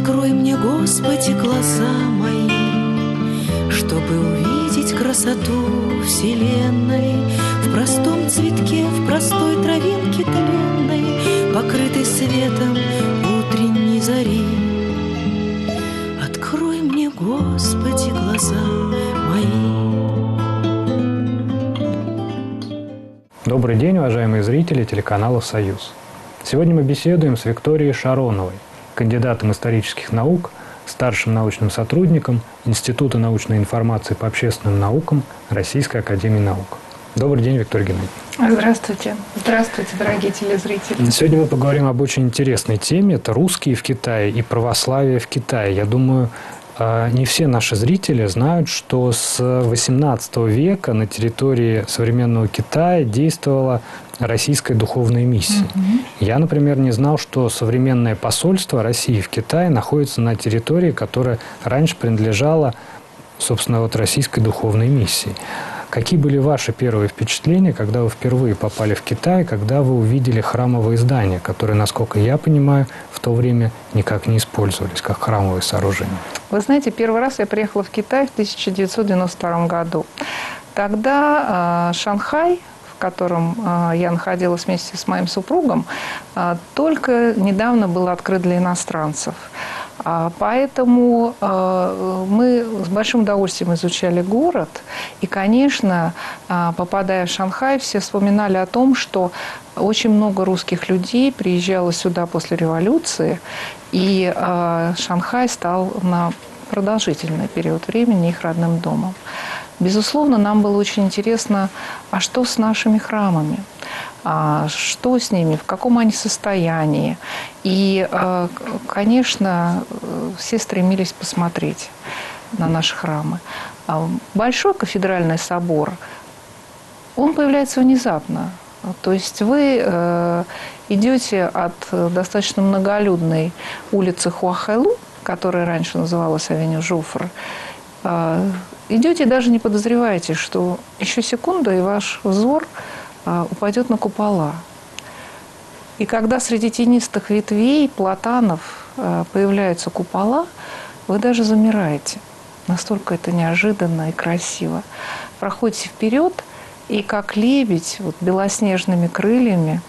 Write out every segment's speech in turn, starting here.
Открой мне, Господи, глаза мои, чтобы увидеть красоту вселенной в простом цветке, в простой травинке тленной, покрытой светом утренней зари. Открой мне, Господи, глаза мои. Добрый день, уважаемые зрители телеканала «Союз». Сегодня мы беседуем с Викторией Шароновой, кандидатом исторических наук, старшим научным сотрудником Института научной информации по общественным наукам Российской академии наук. Добрый день, Виктория Геннадьевна. Здравствуйте. Здравствуйте, дорогие телезрители. Сегодня мы поговорим об очень интересной теме. Это русские в Китае и православие в Китае. Я думаю, не все наши зрители знают, что с XVIII века на территории современного Китая действовала российская духовная миссия. Я, например, не знал, что современное посольство России в Китае находится на территории, которая раньше принадлежала, собственно, вот российской духовной миссии. Какие были ваши первые впечатления, когда вы впервые попали в Китай, когда вы увидели храмовые здания, которые, насколько я понимаю, в то время никак не использовались как храмовые сооружения? Вы знаете, первый раз я приехала в Китай в 1992 году. Тогда Шанхай, в котором я находилась вместе с моим супругом, только недавно был открыт для иностранцев. Поэтому мы с большим удовольствием изучали город. И, конечно, попадая в Шанхай, все вспоминали о том, что очень много русских людей приезжало сюда после революции. И Шанхай стал на продолжительный период времени их родным домом. Безусловно, нам было очень интересно, а что с нашими храмами? Что с ними, в каком они состоянии. И, конечно, все стремились посмотреть на наши храмы. Большой кафедральный собор, он появляется внезапно. То есть вы идете от достаточно многолюдной улицы Хуахайлу, которая раньше называлась авеню Жуфр, идете и даже не подозреваете, что еще секунда, и ваш взор упадет на купола. И когда среди тенистых ветвей, платанов появляются купола, вы даже замираете. Настолько это неожиданно и красиво. Проходите вперед, и как лебедь вот, белоснежными крыльями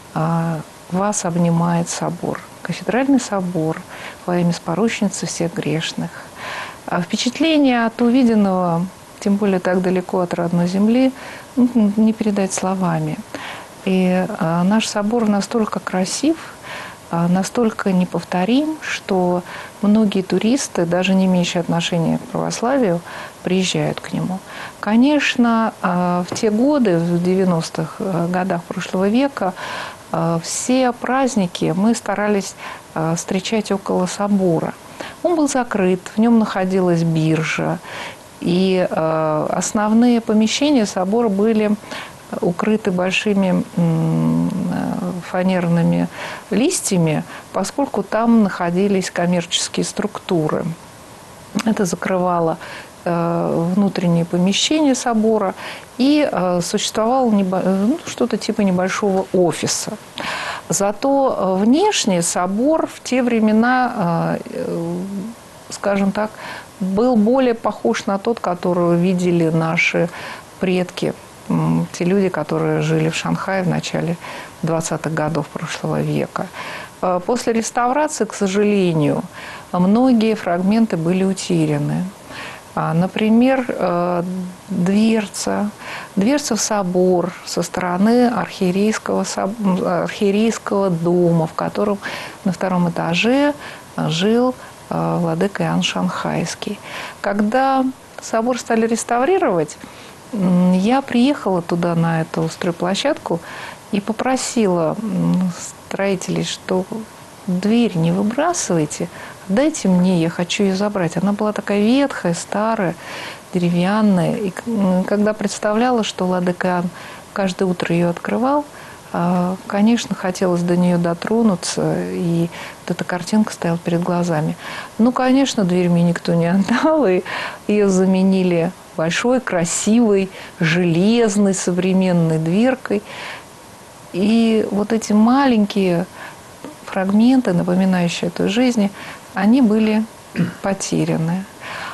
вас обнимает собор. Кафедральный собор во имя споручницы всех грешных. Впечатление от увиденного, тем более так далеко от родной земли, не передать словами. И наш собор настолько красив, настолько неповторим, что многие туристы, даже не имеющие отношения к православию, приезжают к нему. Конечно, в те годы, в 90-х годах прошлого века, все праздники мы старались встречать около собора. Он был закрыт, в нем находилась биржа, и основные помещения собора были укрыты большими фанерными листьями, поскольку там находились коммерческие структуры. Это закрывало внутренние помещения собора, и существовало что-то типа небольшого офиса. Зато внешне собор в те времена, скажем так, был более похож на тот, который видели наши предки, те люди, которые жили в Шанхае в начале 20-х годов прошлого века. После реставрации, к сожалению, многие фрагменты были утеряны. Например, дверца в собор со стороны архиерейского дома, в котором на втором этаже жил владыка Иоанн Шанхайский. Когда собор стали реставрировать, я приехала туда, на эту стройплощадку, и попросила строителей, что дверь не выбрасывайте, дайте мне, я хочу ее забрать. Она была такая ветхая, старая, деревянная. И когда представляла, что владыка Иоанн каждое утро ее открывал, конечно, хотелось до нее дотронуться, и вот эта картинка стояла перед глазами. Ну, конечно, дверь мне никто не отдал, и ее заменили большой, красивой, железной, современной дверкой. И вот эти маленькие фрагменты, напоминающие эту жизнь, они были потеряны.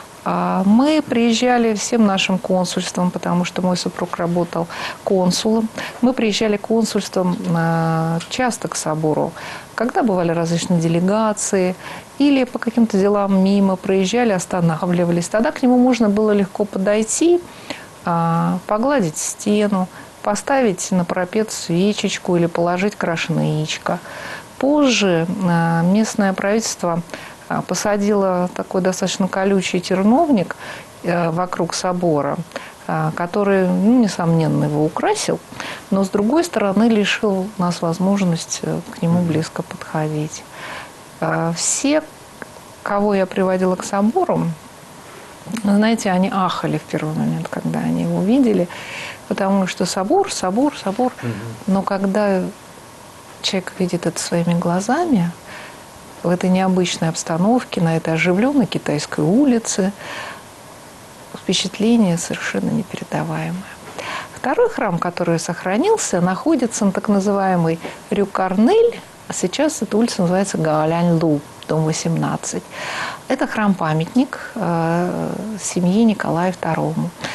Мы приезжали всем нашим консульством, потому что мой супруг работал консулом. Мы приезжали консульством часто к собору, когда бывали различные делегации или по каким-то делам мимо проезжали, останавливались. Тогда к нему можно было легко подойти, погладить стену, поставить на парапет свечечку или положить крашеное яичко. Позже местное правительство посадила такой достаточно колючий терновник вокруг собора, который, несомненно, его украсил, но, с другой стороны, лишил нас возможности к нему близко подходить. Все, кого я приводила к собору, знаете, они ахали в первый момент, когда они его видели, потому что собор. Но когда человек видит это своими глазами, в этой необычной обстановке, на этой оживленной китайской улице, впечатление совершенно непередаваемое. Второй храм, который сохранился, находится на так называемой Рю Карнель, а сейчас эта улица называется Гаолянь-Лу, дом 18. Это храм-памятник семьи Николая II.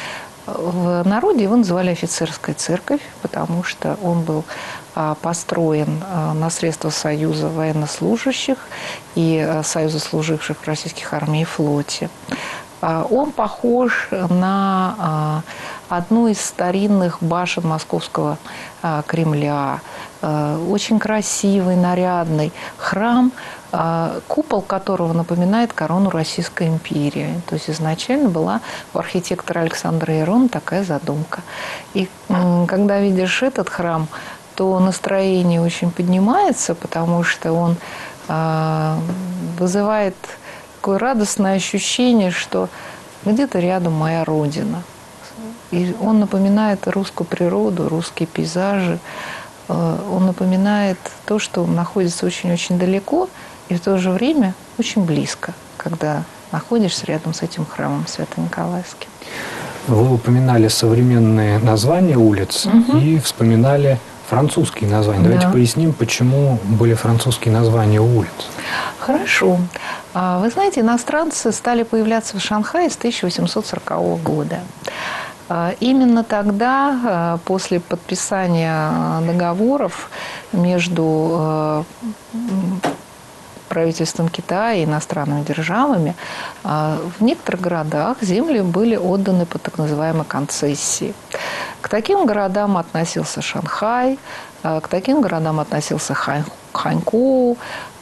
В народе его называли офицерская церковь, потому что он был построен на средства Союза военнослужащих и Союза служивших в российских армии и флоте. Он похож на одну из старинных башен Московского Кремля. Очень красивый, нарядный храм, купол которого напоминает корону Российской империи. То есть изначально была у архитектора Александра Ирона такая задумка. И когда видишь этот храм, то настроение очень поднимается, потому что он вызывает такое радостное ощущение, что где-то рядом моя родина. И он напоминает русскую природу, русские пейзажи. Он напоминает то, что находится очень-очень далеко и в то же время очень близко, когда находишься рядом с этим храмом Свято-Николаевским. Вы упоминали современные названия улиц и вспоминали французские названия. Давайте поясним, почему были французские названия улиц. Хорошо. Вы знаете, иностранцы стали появляться в Шанхае с 1840 года. Именно тогда, после подписания договоров между правительством Китая и иностранными державами, в некоторых городах земли были отданы под так называемой концессией. К таким городам относился Шанхай, к таким городам относился Ханькоу,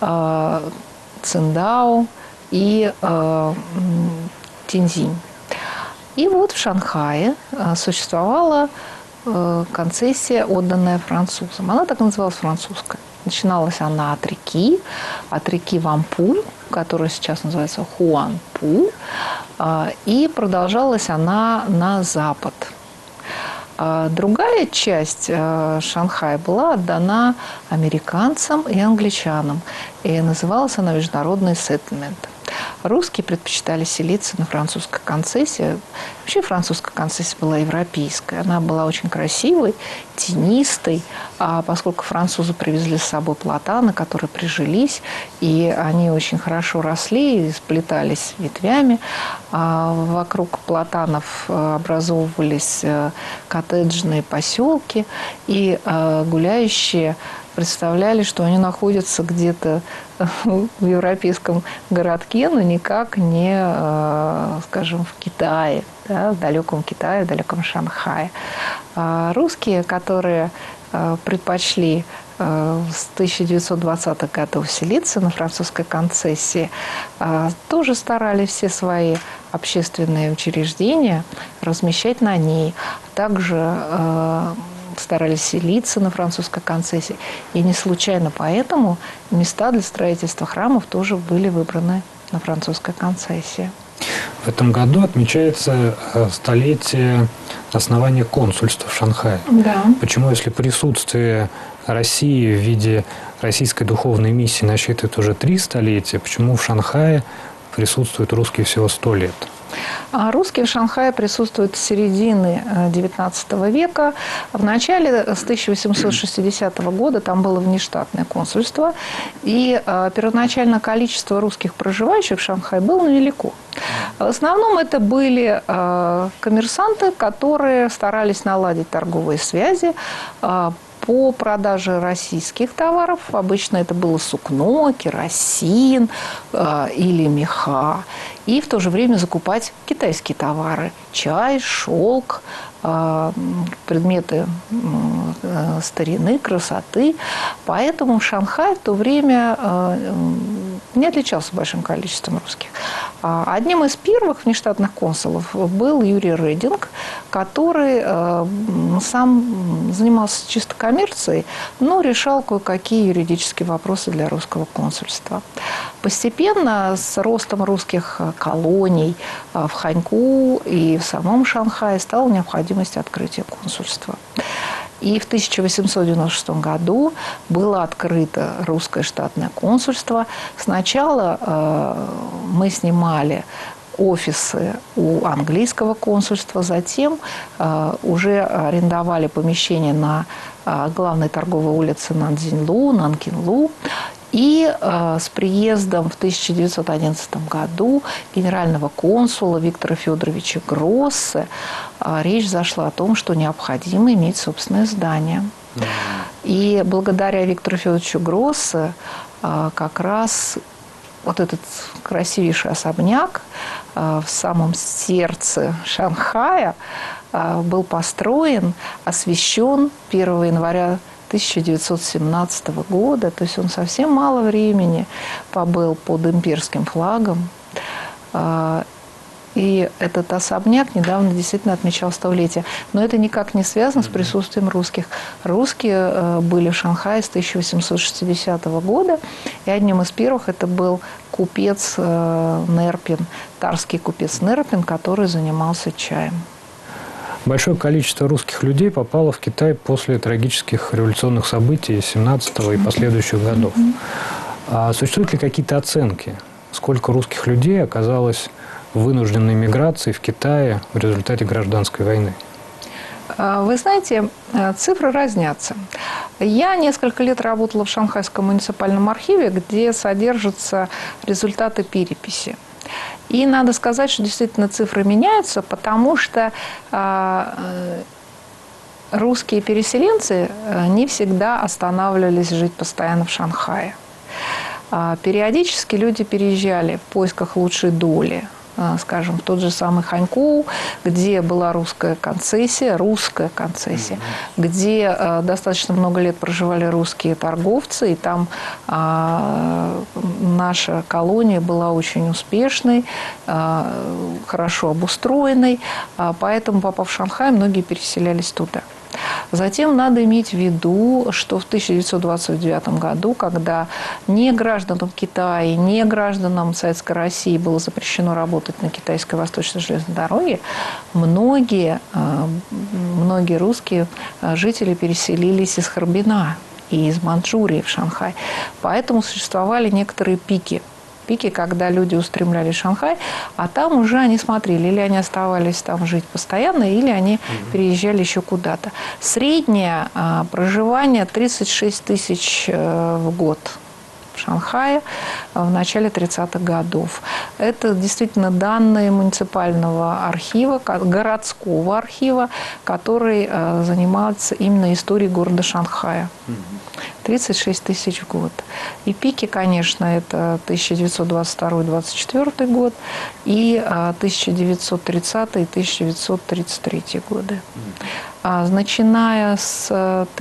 Циндао и Тиньцзинь. И вот в Шанхае существовала концессия, отданная французам. Она так называлась французская. Начиналась она от реки Вампуль, которая сейчас называется Хуанпу, и продолжалась она на запад. Другая часть Шанхая была отдана американцам и англичанам, и называлась она «Международный сеттельмент». Русские предпочитали селиться на французской концессии. Вообще французская концессия была европейская. Она была очень красивой, тенистой, поскольку французы привезли с собой платаны, которые прижились, и они очень хорошо росли и сплетались ветвями. Вокруг платанов образовывались коттеджные поселки, и гуляющие представляли, что они находятся где-то в европейском городке, но никак не, скажем, в Китае, да, в далеком Китае, в далеком Шанхае. Русские, которые предпочли с 1920-х годов селиться на французской концессии, тоже старались все свои общественные учреждения размещать на ней. Также старались селиться на французской концессии. И не случайно поэтому места для строительства храмов тоже были выбраны на французской концессии. В этом году отмечается столетие основания консульства в Шанхае. Да. Почему, если присутствие России в виде российской духовной миссии насчитывает уже 3 столетия, почему в Шанхае присутствуют русские всего 100 лет? Русские в Шанхае присутствуют с середины XIX века. В начале, с 1860 года, там было внештатное консульство, и первоначально количество русских проживающих в Шанхае было невелико. В основном это были коммерсанты, которые старались наладить торговые связи по продаже российских товаров. Обычно это было сукно, керосин или меха. И в то же время закупать китайские товары. Чай, шелк, предметы старины, красоты. Поэтому Шанхай в то время не отличался большим количеством русских. Одним из первых внештатных консулов был Юрий Рединг, который сам занимался чисто коммерцией, но решал кое-какие юридические вопросы для русского консульства. Постепенно с ростом русских колоний в Ханьку и в самом Шанхае стала необходимость открытия консульства. И в 1896 году было открыто русское штатное консульство. Сначала мы снимали офисы у английского консульства, затем уже арендовали помещение на главной торговой улице Нанцзинлу, Нанкинлу. И с приездом в 1911 году генерального консула Виктора Федоровича Гроссе речь зашла о том, что необходимо иметь собственное здание. И благодаря Виктору Федоровичу Гроссе как раз вот этот красивейший особняк в самом сердце Шанхая был построен, освящен 1 января 1917 года, то есть он совсем мало времени побыл под имперским флагом. И этот особняк недавно действительно отмечал столетие. Но это никак не связано с присутствием русских. Русские были в Шанхае с 1860 года, и одним из первых это был купец Нерпин, тарский купец Нерпин, который занимался чаем. Большое количество русских людей попало в Китай после трагических революционных событий 17-го и последующих годов. А существуют ли какие-то оценки, сколько русских людей оказалось в вынужденной миграции в Китае в результате гражданской войны? Вы знаете, цифры разнятся. Я несколько лет работала в Шанхайском муниципальном архиве, где содержатся результаты переписи. И надо сказать, что действительно цифры меняются, потому что русские переселенцы не всегда останавливались жить постоянно в Шанхае. Периодически люди переезжали в поисках лучшей доли. Скажем, в тот же самый Ханьку, где была русская концессия, где достаточно много лет проживали русские торговцы, и там наша колония была очень успешной, хорошо обустроенной, поэтому, попав в Шанхай, многие переселялись туда. Затем надо иметь в виду, что в 1929 году, когда не гражданам Китая, не гражданам Советской России было запрещено работать на китайской восточной железной дороге, многие русские жители переселились из Харбина и из Манчжурии в Шанхай. Поэтому существовали некоторые пики, когда люди устремлялись в Шанхай, а там уже они смотрели, или они оставались там жить постоянно, или они переезжали еще куда-то. Среднее проживание 36 тысяч в год в Шанхае в начале 30-х годов. Это действительно данные муниципального архива, городского архива, который занимается именно историей города Шанхая. 36 тысяч в год. И пики, конечно, это 1922-1924 год и 1930-1933 годы. Начиная с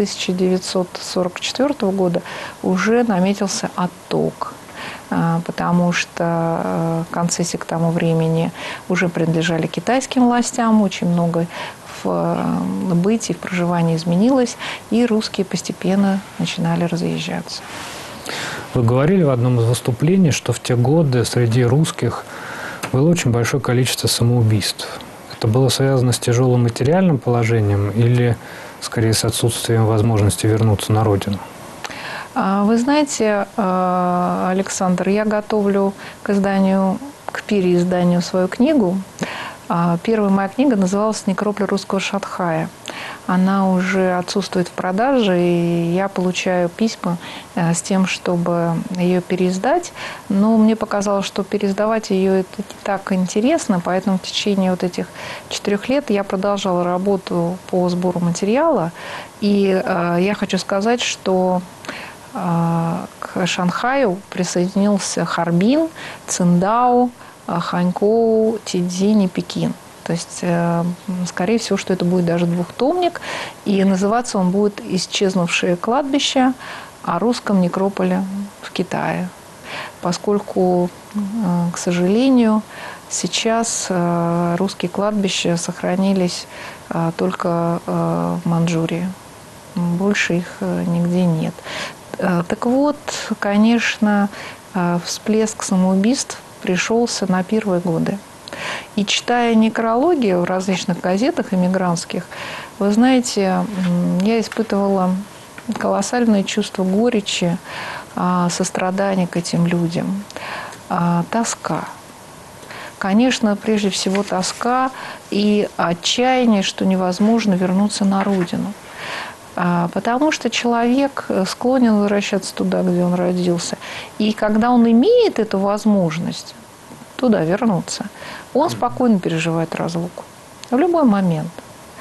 1944 года уже наметился отток, потому что концессии к тому времени уже принадлежали китайским властям, очень много в бытии, в проживании изменилось, и русские постепенно начинали разъезжаться. Вы говорили в одном из выступлений, что в те годы среди русских было очень большое количество самоубийств. Это было связано с тяжелым материальным положением или, скорее, с отсутствием возможности вернуться на родину? Вы знаете, Александр, я готовлю к переизданию свою книгу. Первая моя книга называлась «Некрополь русского Шанхая». Она уже отсутствует в продаже, и я получаю письма с тем, чтобы ее переиздать. Но мне показалось, что переиздавать ее это не так интересно, поэтому в течение вот этих 4 лет я продолжала работу по сбору материала. И я хочу сказать, что к Шанхаю присоединился Харбин, Циндао, Ханькоу, Тидзинь и Пекин. То есть, скорее всего, что это будет даже двухтомник, и называться он будет «Исчезнувшее кладбище о русском некрополе в Китае». Поскольку, к сожалению, сейчас русские кладбища сохранились только в Манчжурии. Больше их нигде нет. Так вот, конечно, всплеск самоубийств пришелся на первые годы. И читая некрологию в различных газетах эмигрантских, вы знаете, я испытывала колоссальное чувство горечи, сострадания к этим людям, тоска. Конечно, прежде всего тоска и отчаяние, что невозможно вернуться на родину. Потому что человек склонен возвращаться туда, где он родился. И когда он имеет эту возможность туда вернуться, он спокойно переживает разлуку. В любой момент.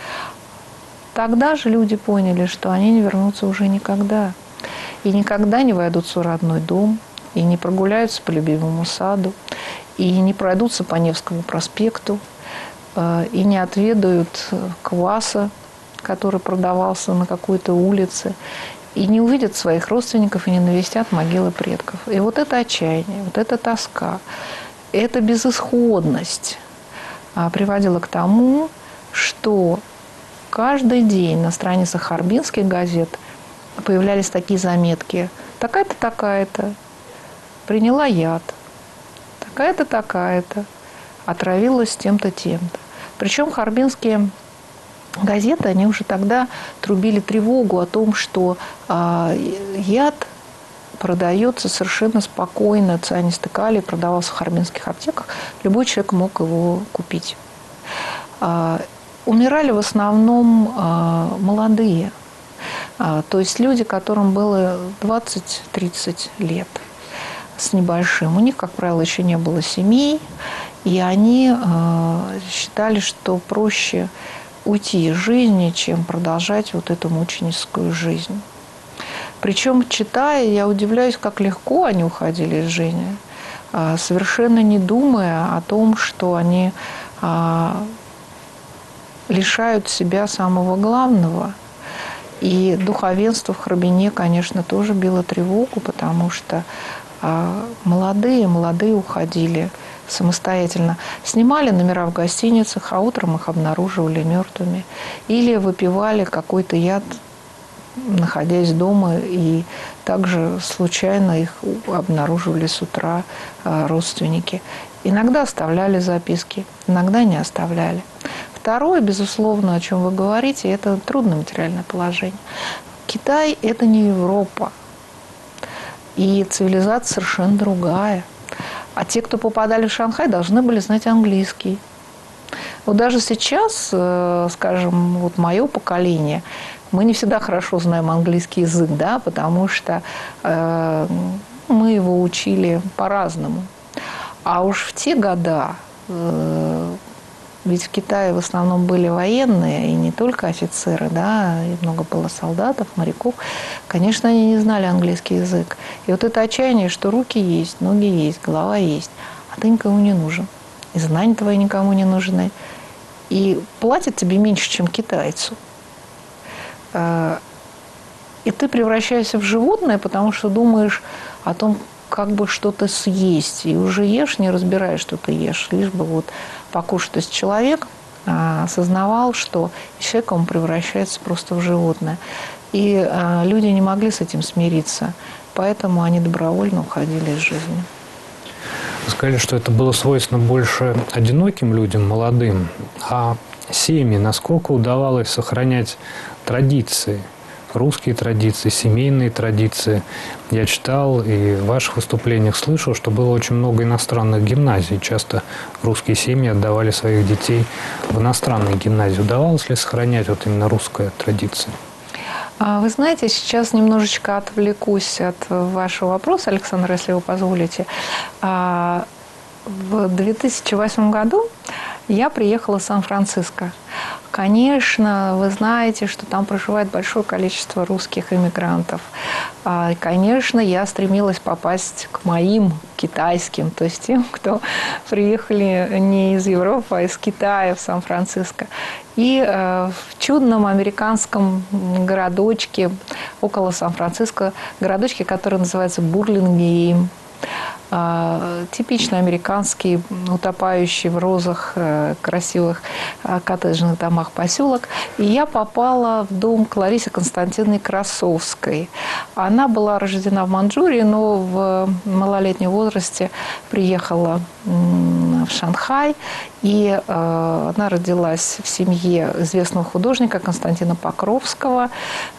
Тогда же люди поняли, что они не вернутся уже никогда. И никогда не войдут в свой родной дом, и не прогуляются по любимому саду, и не пройдутся по Невскому проспекту, и не отведают кваса, который продавался на какой-то улице, и не увидят своих родственников, и не навестят могилы предков. И вот это отчаяние, вот эта тоска, эта безысходность приводила к тому, что каждый день на страницах харбинских газет появлялись такие заметки: такая-то, такая-то приняла яд, такая-то, такая-то отравилась тем-то, тем-то. Причем харбинские газеты, они уже тогда трубили тревогу о том, что яд продается совершенно спокойно, цианистый калий продавался в харбинских аптеках, любой человек мог его купить. Умирали в основном молодые, то есть люди, которым было 20-30 лет с небольшим. У них, как правило, еще не было семей, и они считали, что проще уйти из жизни, чем продолжать вот эту мученическую жизнь. Причем, читая, я удивляюсь, как легко они уходили из жизни, совершенно не думая о том, что они лишают себя самого главного. И духовенство в Харбине, конечно, тоже било тревогу, потому что молодые уходили самостоятельно. Снимали номера в гостиницах, а утром их обнаруживали мертвыми. Или выпивали какой-то яд, находясь дома, и также случайно их обнаруживали с утра родственники. Иногда оставляли записки, иногда не оставляли. Второе, безусловно, о чем вы говорите, это трудное материальное положение. Китай – это не Европа. И цивилизация совершенно другая. А те, кто попадали в Шанхай, должны были знать английский. Вот даже сейчас, скажем, вот мое поколение, мы не всегда хорошо знаем английский язык, да, потому что мы его учили по-разному. А уж в те года, ведь в Китае в основном были военные, и не только офицеры, да, и много было солдатов, моряков. Конечно, они не знали английский язык. И вот это отчаяние, что руки есть, ноги есть, голова есть, а ты никому не нужен. И знания твои никому не нужны. И платят тебе меньше, чем китайцу. И ты превращаешься в животное, потому что думаешь о том, как бы что-то съесть. И уже ешь, не разбирая, что ты ешь, лишь бы вот покушать. То есть человек осознавал, что из человека он превращается просто в животное. И люди не могли с этим смириться, поэтому они добровольно уходили из жизни. Вы сказали, что это было свойственно больше одиноким людям, молодым. А семьи, насколько удавалось сохранять традиции? русские традиции, семейные традиции. Я читал и в ваших выступлениях слышал, что было очень много иностранных гимназий. Часто русские семьи отдавали своих детей в иностранные гимназии. Удавалось ли сохранять вот именно русскую традицию? Вы знаете, сейчас немножечко отвлекусь от вашего вопроса, Александр, если вы позволите. В 2008 году я приехала в Сан-Франциско. Конечно, вы знаете, что там проживает большое количество русских иммигрантов. Конечно, я стремилась попасть к моим китайским, то есть тем, кто приехали не из Европы, а из Китая в Сан-Франциско. И в чудном американском городочке около Сан-Франциско, городочке, который называется Бурлингейм, типично американский, утопающий в розах красивых коттеджных домах поселок. И я попала в дом к Ларисе Константиновне Красовской. Она была рождена в Маньчжурии, но в малолетнем возрасте приехала в Шанхай. И она родилась в семье известного художника Константина Покровского.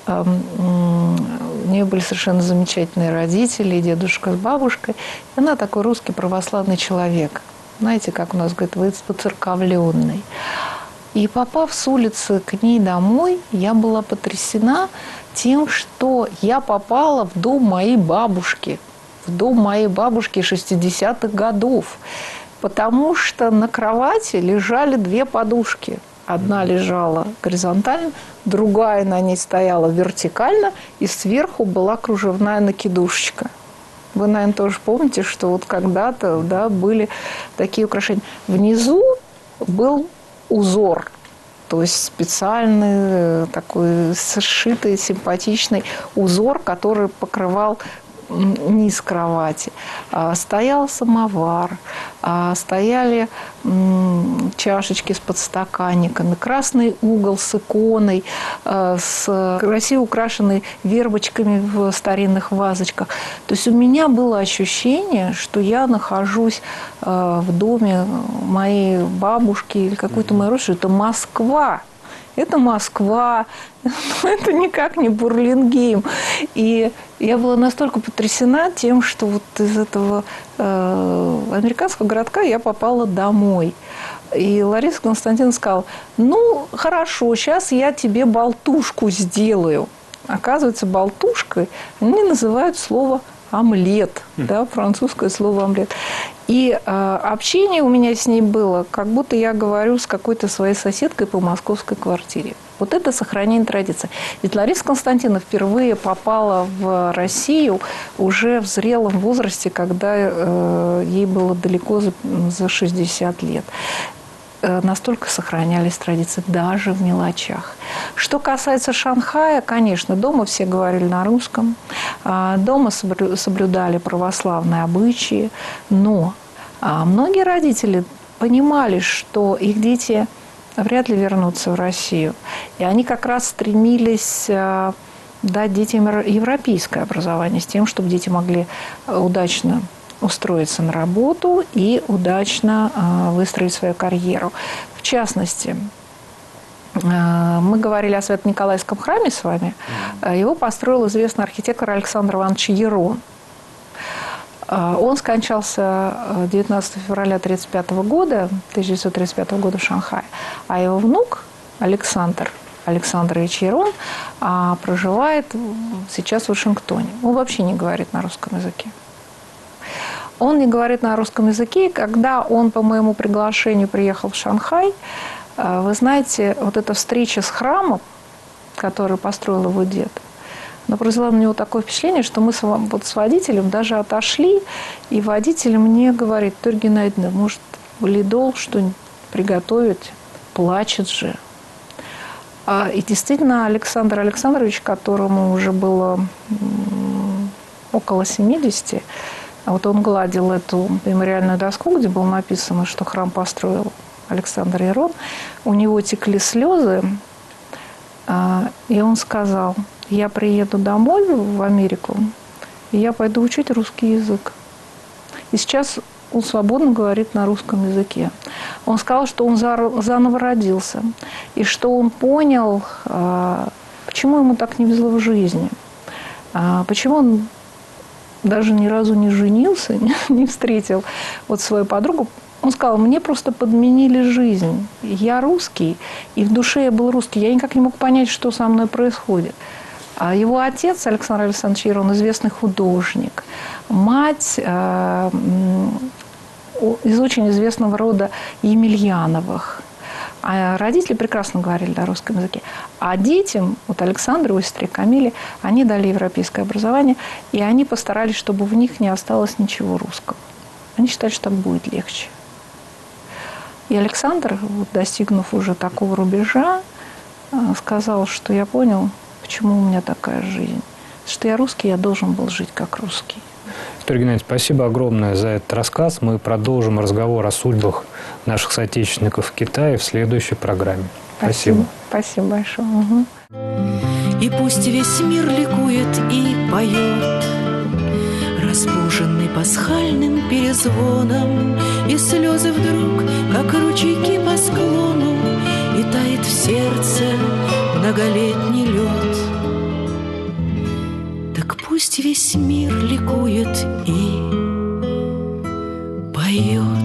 У нее были совершенно замечательные родители, дедушка с бабушкой. И она такой русский православный человек. Знаете, как у нас говорят, выцерковленный. И попав с улицы к ней домой, я была потрясена тем, что я попала в дом моей бабушки. В дом моей бабушки 60-х годов. Потому что на кровати лежали две подушки. Одна лежала горизонтально, другая на ней стояла вертикально, и сверху была кружевная накидушечка. Вы, наверное, тоже помните, что вот когда-то, да, были такие украшения. Внизу был узор, то есть специальный такой сшитый, симпатичный узор, который покрывал низ кровати. Стоял самовар, стояли чашечки с подстаканниками, красный угол с иконой, с красиво украшенной вербочками в старинных вазочках. То есть у меня было ощущение, что я нахожусь в доме моей бабушки или какой-то моей родственницы. Это Москва. Это Москва, это никак не Бурлингейм. И я была настолько потрясена тем, что вот из этого американского городка я попала домой. И Лариса Константиновна сказала: ну, хорошо, сейчас я тебе болтушку сделаю. Оказывается, болтушкой они называют слово омлет, да, французское слово омлет. И общение у меня с ней было, как будто я говорю с какой-то своей соседкой по московской квартире. Вот это сохранение традиции. Ведь Лариса Константиновна впервые попала в Россию уже в зрелом возрасте, когда ей было далеко за 60 лет. Настолько сохранялись традиции, даже в мелочах. Что касается Шанхая, конечно, дома все говорили на русском, дома соблюдали православные обычаи, но многие родители понимали, что их дети вряд ли вернутся в Россию. И они как раз стремились дать детям европейское образование с тем, чтобы дети могли удачно устроиться на работу и удачно выстроить свою карьеру. В частности, мы говорили о Свято-Николаевском храме с вами. Его построил известный архитектор Александр Иванович Ерон. Он скончался 19 февраля 1935 года в Шанхае. А его внук Александр Александрович Ерон проживает сейчас в Вашингтоне. Он вообще не говорит на русском языке. Он не говорит на русском языке. И когда он по моему приглашению приехал в Шанхай, вы знаете, вот эта встреча с храмом, который построил его дед, она произвела на него такое впечатление, что мы с водителем даже отошли, и водитель мне говорит: Тори Геннадьевна, может, в Лидол что-нибудь приготовить? Плачет же. И действительно, Александр Александрович, которому уже было около 70, вот он гладил эту мемориальную доску, где было написано, что храм построил Александр Ерон. У него текли слезы, и он сказал: я приеду домой в Америку, и я пойду учить русский язык. И сейчас он свободно говорит на русском языке. Он сказал, что он заново родился, и что он понял почему ему так не везло в жизни, почему он даже ни разу не женился, не встретил вот свою подругу. Он сказал, мне просто подменили жизнь. Я русский, и в душе я был русский. Я никак не мог понять, что со мной происходит. А его отец, Александр Александрович Ир, он известный художник. Мать из очень известного рода Емельяновых. А родители прекрасно говорили на русском языке. А детям, вот Александру и сестре Камиле, они дали европейское образование, и они постарались, чтобы в них не осталось ничего русского. Они считали, что так будет легче. И Александр, вот, достигнув уже такого рубежа, сказал, что я понял, почему у меня такая жизнь. Что я русский, я должен был жить как русский. Виктория Геннадьевна, спасибо огромное за этот рассказ. Мы продолжим разговор о судьбах наших соотечественников в Китае в следующей программе. Спасибо. Спасибо большое. Угу. И пусть весь мир ликует и поет, разбуженный пасхальным перезвоном, и слезы вдруг, как ручейки по склону, и тает в сердце многолетний лед. Так пусть весь мир ликует и поет.